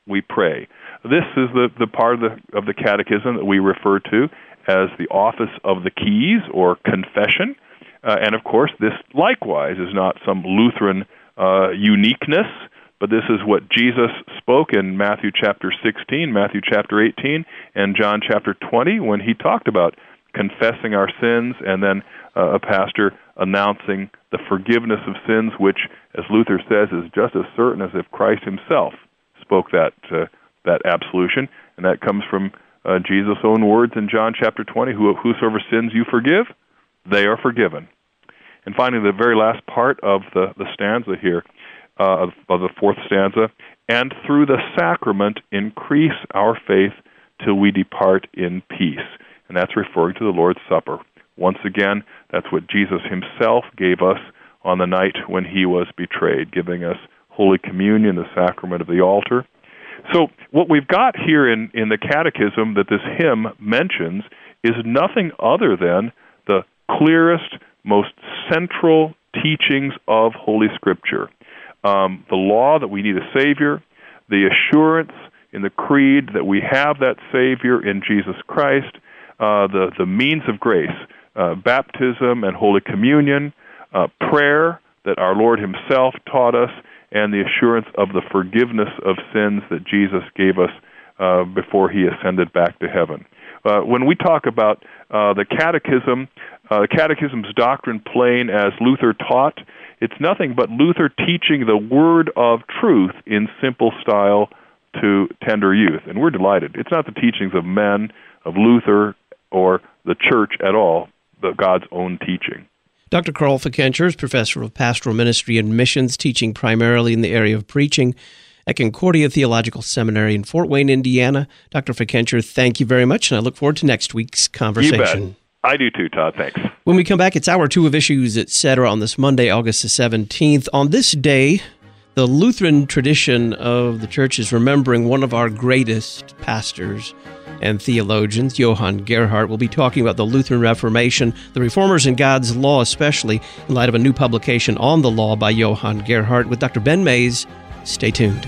we pray. This is the, the part of the, of the catechism that we refer to as the office of the keys, or confession. Uh, and of course, this likewise is not some Lutheran uh, uniqueness, but this is what Jesus spoke in Matthew chapter sixteen, Matthew chapter eighteen, and John chapter twenty, when he talked about confessing our sins, and then uh, a pastor announcing the forgiveness of sins, which, as Luther says, is just as certain as if Christ himself spoke that uh, that absolution, and that comes from uh, Jesus' own words in John chapter twenty, Who, whosoever sins you forgive, they are forgiven. And finally, the very last part of the, the stanza here, uh, of, of the fourth stanza, and through the sacrament increase our faith till we depart in peace. And that's referring to the Lord's Supper. Once again, that's what Jesus himself gave us on the night when he was betrayed, giving us Holy Communion, the sacrament of the altar. So what we've got here in, in the Catechism that this hymn mentions is nothing other than the clearest, most central teachings of Holy Scripture. Um, the law that we need a Savior, the assurance in the Creed that we have that Savior in Jesus Christ, uh, the, the means of grace, uh, baptism and Holy Communion, uh, prayer that our Lord himself taught us, and the assurance of the forgiveness of sins that Jesus gave us uh, before he ascended back to heaven. Uh, when we talk about uh, the Catechism, uh, the Catechism's doctrine plain as Luther taught, it's nothing but Luther teaching the word of truth in simple style to tender youth. And we're delighted. It's not the teachings of men, of Luther, or the church at all, but God's own teaching. Doctor Carl Fickenscher is professor of pastoral ministry and missions, teaching primarily in the area of preaching at Concordia Theological Seminary in Fort Wayne, Indiana. Doctor Fickenscher, thank you very much, and I look forward to next week's conversation. You bet. I do too, Todd. Thanks. When we come back, it's hour two of Issues, et cetera, on this Monday, August the seventeenth. On this day, the Lutheran tradition of the church is remembering one of our greatest pastors and theologians, Johann Gerhardt. We'll be talking about the Lutheran Reformation, the Reformers, and God's law, especially in light of a new publication on the law by Johann Gerhardt with Doctor Ben Mays. Stay tuned.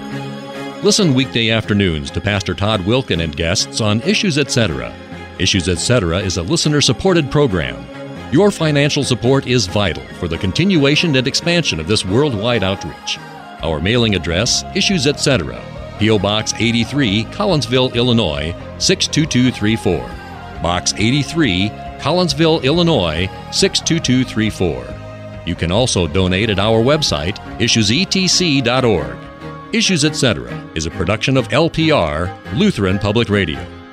Listen weekday afternoons to Pastor Todd Wilken and guests on Issues, et cetera. Issues, et cetera is a listener-supported program. Your financial support is vital for the continuation and expansion of this worldwide outreach. Our mailing address, Issues, et cetera, P O. Box eighty-three, Collinsville, Illinois, six two two three four. Box eighty-three, Collinsville, Illinois, six two two three four. You can also donate at our website, issues e t c dot org. Issues, et cetera is a production of L P R, Lutheran Public Radio.